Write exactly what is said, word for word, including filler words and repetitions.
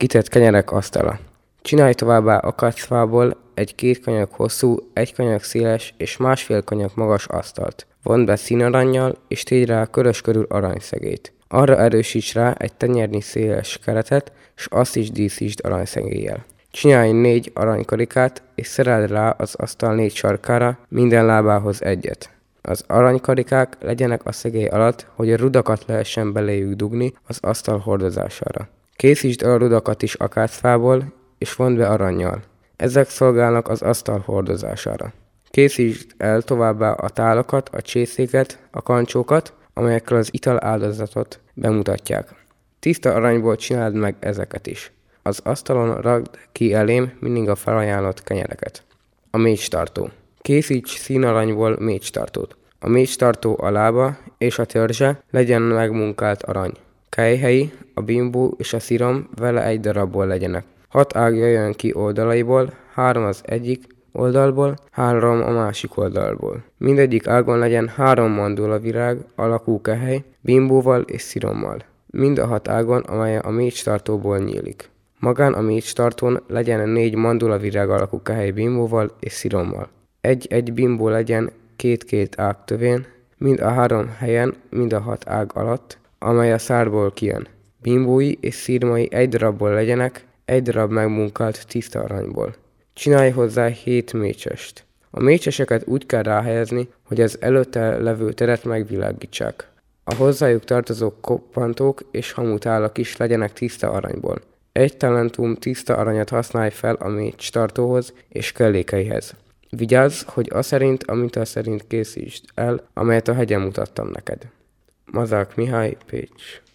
kitett kenyerek asztala. Csinálj továbbá akacfából egy két kanyag hosszú, egy kanyag széles és másfél kanyag magas asztalt. Vond be színarannyal, és tégy rá körös körül aranyszegélyt. Arra erősíts rá egy tenyérnyi széles keretet, s azt is díszítsd aranyszegéllyel. Csinálj négy aranykarikát, és szereld rá az asztal négy sarkára, minden lábához egyet. Az aranykarikák legyenek a szegély alatt, hogy a rudakat lehessen beléjük dugni az asztal hordozására. Készítsd el a rudakat is akácfából, és vond be arannyal. Ezek szolgálnak az asztal hordozására. Készítsd el továbbá a tálakat, a csészéket, a kancsókat, amelyekkel az ital áldozatot bemutatják. Tiszta aranyból csináld meg ezeket is. Az asztalon ragd ki elém mindig a felajánlott kenyereket. A mécstartó. Készíts színaranyból mécstartót. A mécstartó a lába és a törzse legyen megmunkált arany. Kelyhelyi, a bimbó és a szirom vele egy darabból legyenek. Hat ág jöjjön ki oldalaiból, három az egyik oldalból, három a másik oldalból. Mindegyik ágon legyen három mandulavirág alakú kehely, bimbóval és szirommal. Mind a hat ágon, amely a mécstartóból nyílik. Magán a mécstartón legyen négy mandulavirág alakú kehely bimbóval és szirommal. Egy-egy bimbó legyen két-két ág tövén, mind a három helyen, mind a hat ág alatt, amely a szárból kijön. Bimbói és szirmai egy darabból legyenek, egy darab megmunkált tiszta aranyból. Csinálj hozzá hét mécsest. A mécseseket úgy kell ráhelyezni, hogy az előtte levő teret megvilágítsák. A hozzájuk tartozó koppantók és hamutálak is legyenek tiszta aranyból. Egy talentum tiszta aranyat használj fel a mécstartóhoz és kellékeihez. Vigyázz, hogy aszerint, amit a szerint készítsd el, amelyet a hegyen mutattam neked. Mazák Mihály, Pécs.